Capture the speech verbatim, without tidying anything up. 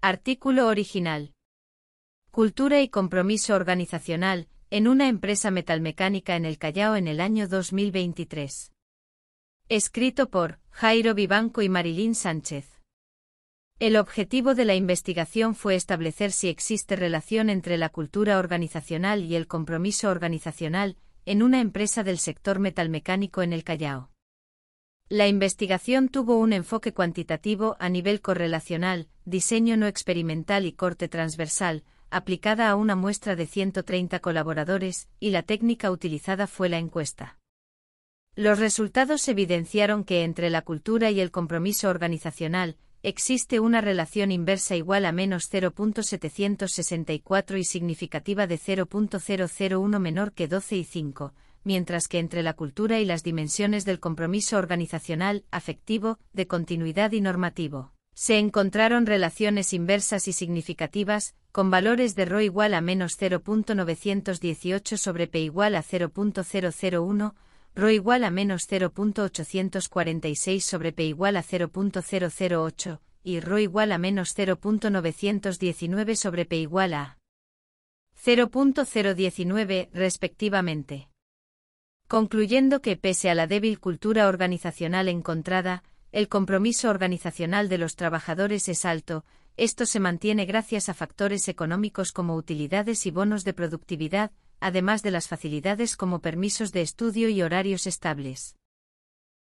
Artículo original. Cultura y compromiso organizacional, en una empresa metalmecánica en el Callao en el año dos mil veintitrés. Escrito por Jairo Vivanco y Marilyn Sánchez. El objetivo de la investigación fue establecer si existe relación entre la cultura organizacional y el compromiso organizacional, en una empresa del sector metalmecánico en el Callao. La investigación tuvo un enfoque cuantitativo a nivel correlacional, diseño no experimental y corte transversal, aplicada a una muestra de ciento treinta colaboradores, y la técnica utilizada fue la encuesta. Los resultados evidenciaron que entre la cultura y el compromiso organizacional, existe una relación inversa igual a menos cero punto setecientos sesenta y cuatro y significativa de cero punto cero cero uno menor que doce y cinco, mientras que entre la cultura y las dimensiones del compromiso organizacional, afectivo, de continuidad y normativo, se encontraron relaciones inversas y significativas, con valores de Rho igual a menos cero punto novecientos dieciocho sobre P igual a cero punto cero cero uno, Rho igual a menos cero punto ochocientos cuarenta y seis sobre P igual a cero punto cero cero ocho, y Rho igual a menos cero punto novecientos diecinueve sobre P igual a cero punto cero diecinueve, respectivamente. Concluyendo que pese a la débil cultura organizacional encontrada, el compromiso organizacional de los trabajadores es alto, esto se mantiene gracias a factores económicos como utilidades y bonos de productividad, además de las facilidades como permisos de estudio y horarios estables.